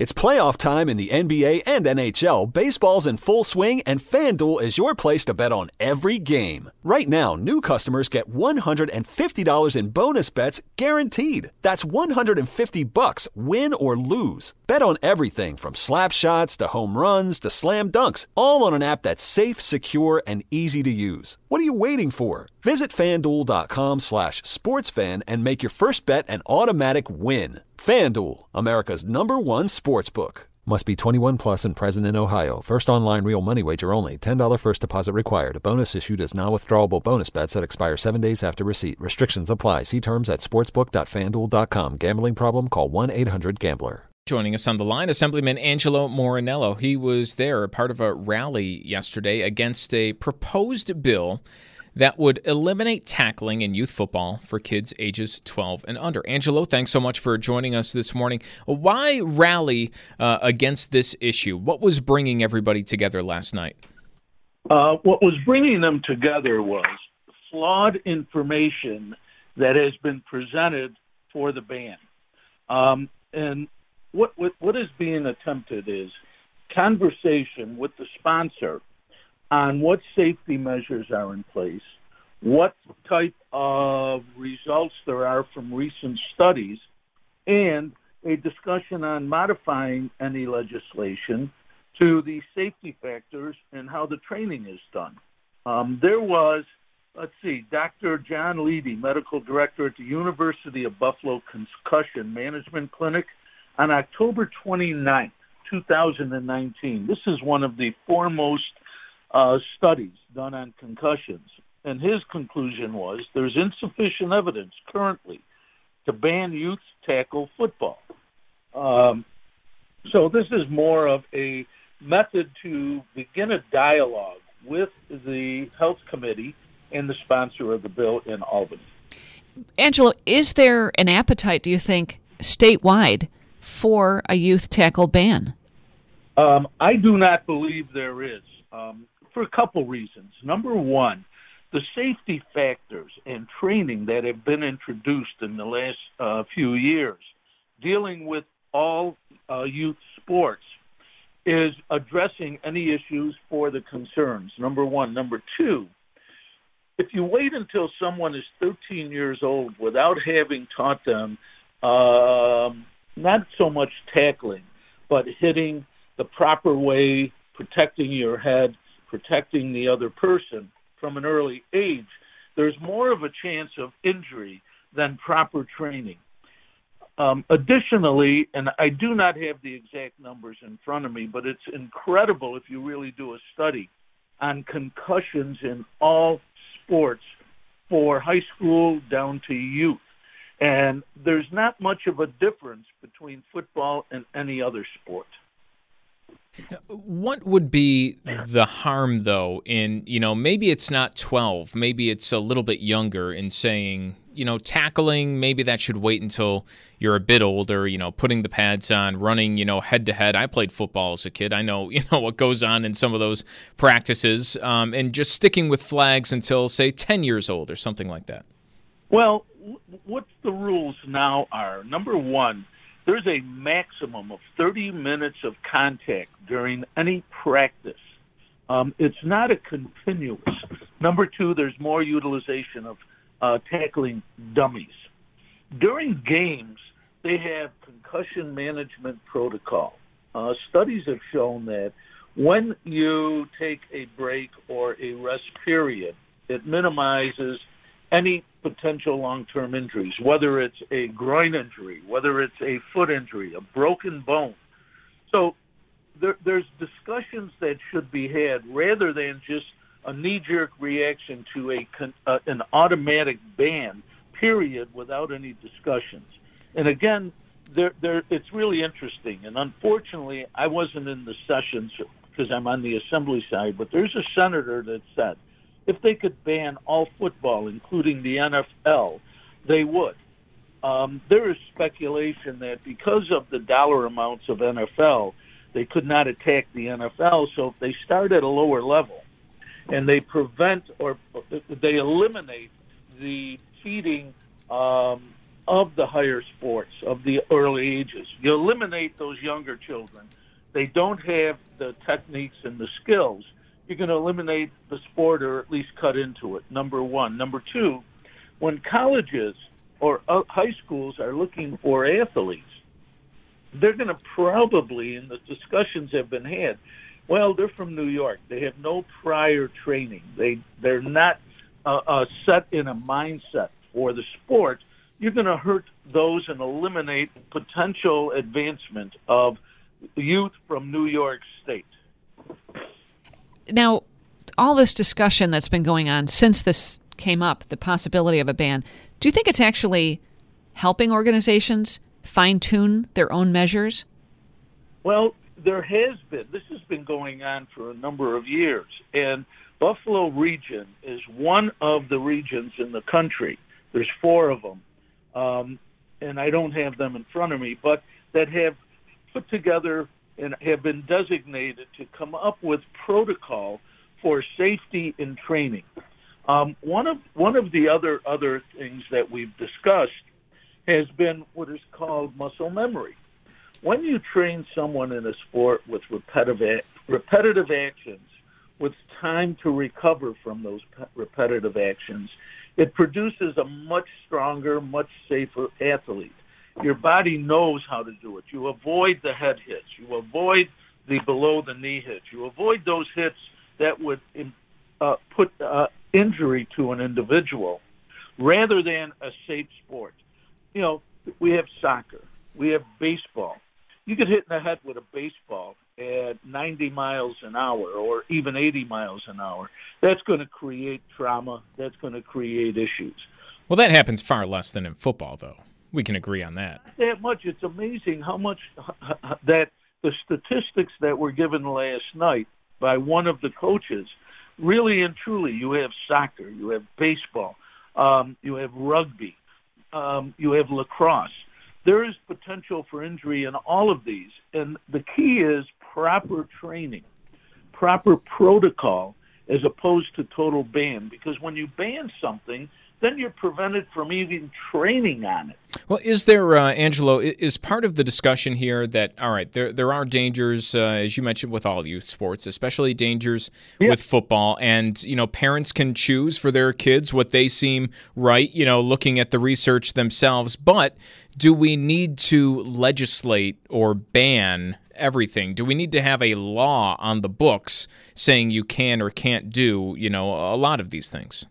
It's playoff time in the NBA and NHL. Baseball's in full swing, and FanDuel is your place to bet on every game. Right now, new customers get $150 in bonus bets guaranteed. That's $150, win or lose. Bet on everything from slap shots to home runs to slam dunks, all on an app that's safe, secure, and easy to use. What are you waiting for? Visit FanDuel.com/sportsfan and make your first bet an automatic win. FanDuel, America's #1 sportsbook. Must be 21 plus and present in Ohio. First online real money wager only. $10 first deposit required. A bonus issued as non-withdrawable bonus bets that expire 7 days after receipt. Restrictions apply. See terms at sportsbook.fanduel.com. Gambling problem? Call 1-800-GAMBLER. Joining us on the line, Assemblyman Angelo Morinello. He was there, part of a rally yesterday against a proposed bill that would eliminate tackling in youth football for kids ages 12 and under. Angelo, thanks so much for joining us this morning. Why rally against this issue? What was bringing everybody together last night? What was bringing them together was flawed information that has been presented for the ban. And what is being attempted is conversation with the sponsor on what safety measures are in place, what type of results there are from recent studies, and a discussion on modifying any legislation to the safety factors and how the training is done. There was, Dr. John Leedy, medical director at the University of Buffalo Concussion Management Clinic, on October 29th, 2019. This is one of the foremost studies done on concussions. And his conclusion was there's insufficient evidence currently to ban youth tackle football. So this is more of a method to begin a dialogue with the health committee and the sponsor of the bill in Albany. Angelo, is there an appetite, do you think, statewide for a youth tackle ban? I do not believe there is. For a couple reasons. Number one, the safety factors and training that have been introduced in the last few years dealing with all youth sports is addressing any issues for the concerns, number one. Number two, if you wait until someone is 13 years old without having taught them not so much tackling, but hitting the proper way, protecting your head, protecting the other person from an early age, there's more of a chance of injury than proper training. Additionally, and I do not have the exact numbers in front of me, but it's incredible if you really do a study on concussions in all sports for high school down to youth. And there's not much of a difference between football and any other sport. What would be the harm, though, in, maybe it's not 12, maybe it's a little bit younger, in saying, tackling, maybe that should wait until you're a bit older, putting the pads on, running, head-to-head. I played football as a kid. I know, what goes on in some of those practices, and just sticking with flags until, say, 10 years old or something like that. Well, what the rules now are, number one, there's a maximum of 30 minutes of contact during any practice. It's not a continuous. Number two, there's more utilization of tackling dummies. During games, they have concussion management protocol. Studies have shown that when you take a break or a rest period, it minimizes any potential long-term injuries, whether it's a groin injury, whether it's a foot injury, a broken bone. So there's discussions that should be had rather than just a knee-jerk reaction to an automatic ban, period, without any discussions. And again, it's really interesting. And unfortunately, I wasn't in the sessions because I'm on the assembly side, but there's a senator that said, if they could ban all football, including the NFL, they would. There is speculation that because of the dollar amounts of NFL, they could not attack the NFL. So if they start at a lower level and they prevent or they eliminate the feeding of the higher sports, of the early ages. You eliminate those younger children. They don't have the techniques and the skills. You're going to eliminate the sport or at least cut into it, number one. Number two, when colleges or high schools are looking for athletes, they're going to probably, and the discussions have been had, well, they're from New York. They have no prior training. They're not set in a mindset for the sport. You're going to hurt those and eliminate potential advancement of youth from New York State. Now, all this discussion that's been going on since this came up, the possibility of a ban, do you think it's actually helping organizations fine-tune their own measures? Well, there has been. This has been going on for a number of years, and Buffalo region is one of the regions in the country. There's 4 of them, and I don't have them in front of me, but that have put together and have been designated to come up with protocol for safety in training. One of the other things that we've discussed has been what is called muscle memory. When you train someone in a sport with repetitive actions, with time to recover from those repetitive actions, it produces a much stronger, much safer athlete. Your body knows how to do it. You avoid the head hits. You avoid the below-the-knee hits. You avoid those hits that would put injury to an individual rather than a safe sport. You know, we have soccer. We have baseball. You get hit in the head with a baseball at 90 miles an hour or even 80 miles an hour. That's going to create trauma. That's going to create issues. Well, that happens far less than in football, though. We can agree on that. Not that much. It's amazing how much that the statistics that were given last night by one of the coaches, really and truly, you have soccer, you have baseball, you have rugby, you have lacrosse. There is potential for injury in all of these, and the key is proper training, proper protocol, as opposed to total ban, because when you ban something, then you're prevented from even training on it. Well, is there, Angelo, is part of the discussion here that, all right, there are dangers, as you mentioned, with all youth sports, especially dangers with football, and, you know, parents can choose for their kids what they seem right, you know, looking at the research themselves, but do we need to legislate or ban everything? Do we need to have a law on the books saying you can or can't do, you know, a lot of these things?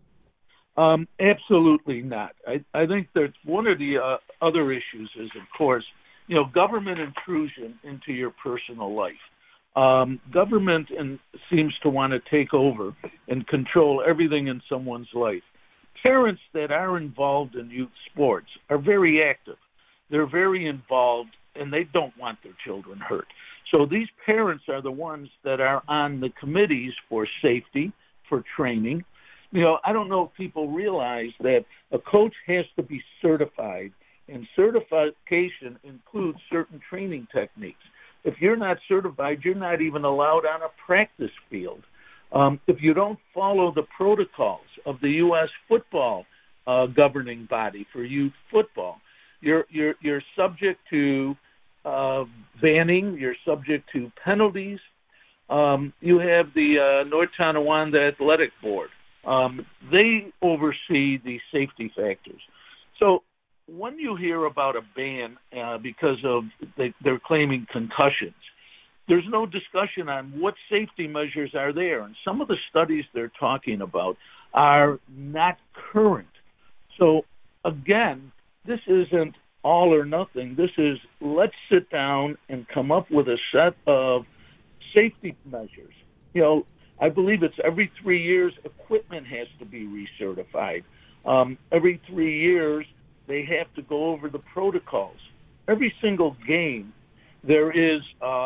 Absolutely not. I think that one of the other issues is, of course, you know, government intrusion into your personal life. Government seems to want to take over and control everything in someone's life. Parents that are involved in youth sports are very active. They're very involved, and they don't want their children hurt. So these parents are the ones that are on the committees for safety, for training. You know, I don't know if people realize that a coach has to be certified, and certification includes certain training techniques. If you're not certified, you're not even allowed on a practice field. If you don't follow the protocols of the U.S. football governing body for youth football, you're subject to banning. You're subject to penalties. You have the North Tonawanda Athletic Board. They oversee the safety factors. So when you hear about a ban because of they're claiming concussions, there's no discussion on what safety measures are there. And some of the studies they're talking about are not current. So again, this isn't all or nothing. This is, let's sit down and come up with a set of safety measures. You know, I believe it's every 3 years, equipment has to be recertified. Every 3 years, they have to go over the protocols. Every single game, there is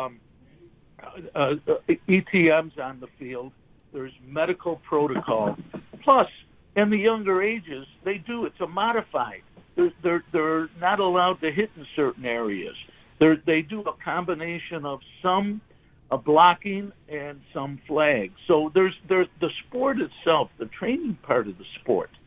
ETMs on the field. There's medical protocol. Plus, in the younger ages, it's a modified. They're not allowed to hit in certain areas. They do a combination of some blocking and some flags. So there's the sport itself, the training part of the sport,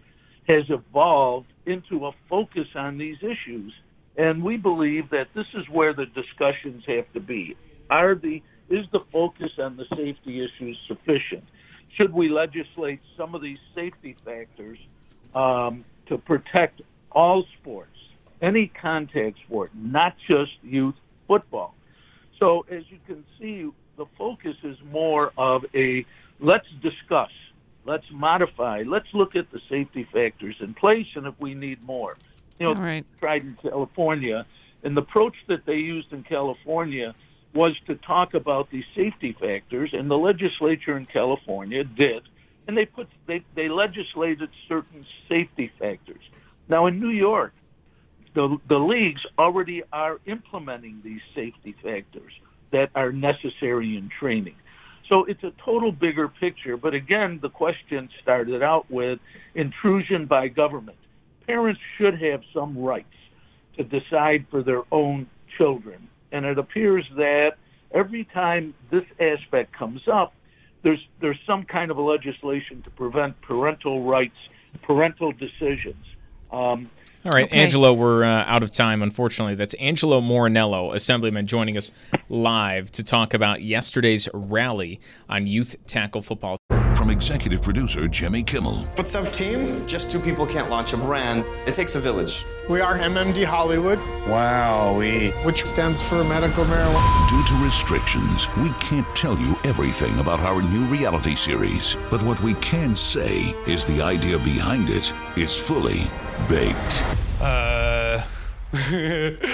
has evolved into a focus on these issues. And we believe that this is where the discussions have to be. Is the focus on the safety issues sufficient? Should we legislate some of these safety factors to protect all sports, any contact sport, not just youth football? So as you can see, the focus is more of let's discuss, let's modify, let's look at the safety factors in place, and if we need more. Tried in California, and the approach that they used in California was to talk about these safety factors, and the legislature in California did, and they legislated certain safety factors. Now in New York, the leagues already are implementing these safety factors that are necessary in training. So it's a total bigger picture, but again, the question started out with intrusion by government. Parents should have some rights to decide for their own children. And it appears that every time this aspect comes up, there's some kind of a legislation to prevent parental rights, parental decisions. All right, okay. Angelo, we're out of time, unfortunately. That's Angelo Morinello, Assemblyman, joining us live to talk about yesterday's rally on youth tackle football. From executive producer Jimmy Kimmel. What's up, team? Just two people can't launch a brand. It takes a village. We are MMD Hollywood. Wowee. Which stands for medical marijuana. Due to restrictions, we can't tell you everything about our new reality series. But what we can say is the idea behind it is fully baked. I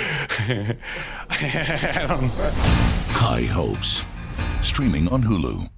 don't know. High Hopes. Streaming on Hulu.